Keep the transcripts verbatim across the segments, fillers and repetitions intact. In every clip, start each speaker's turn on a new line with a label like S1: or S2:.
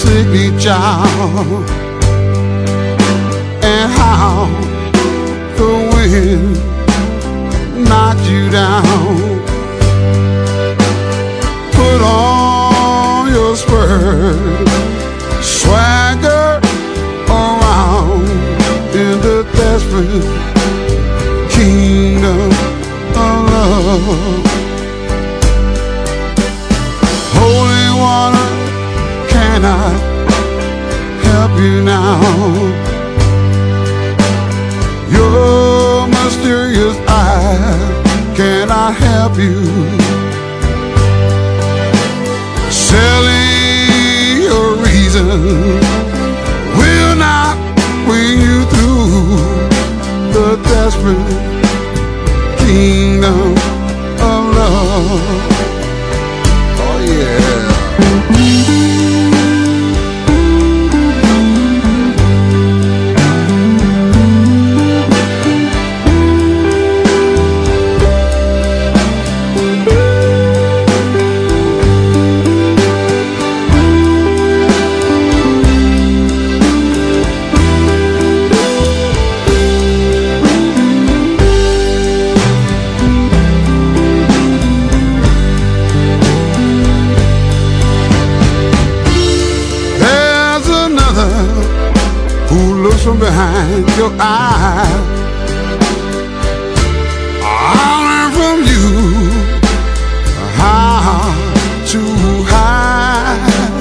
S1: sickly child, and how the wind knocked you down. Put on your spurs, swagger around in the desperate kingdom of love. Holy water cannot help you now. Your mysterious eyes cannot help you. Selling your reason will not bring you through the desperate kingdom of love. Oh yeah. From behind your eyes, I'll learn from you how to hide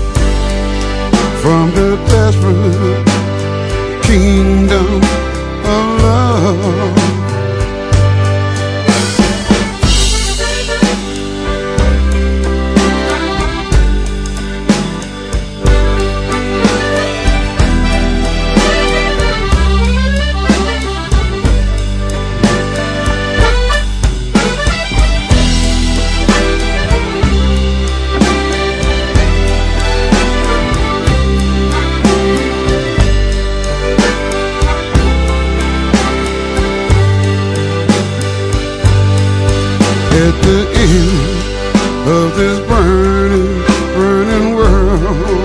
S1: from the desperate kingdom of love. At the end of this burning, burning world,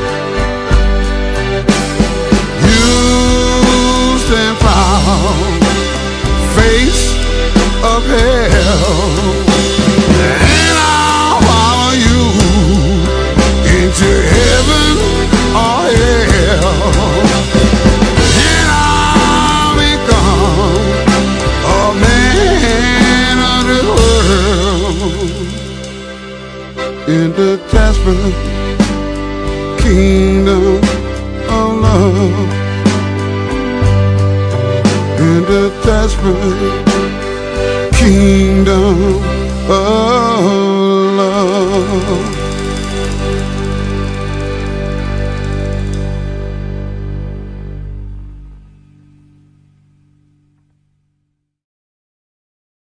S1: you stand proud, face of hell, and I'll follow you into heaven or hell, and I'll become a man of the world in the desperate kingdom of love, in the desperate kingdom of love.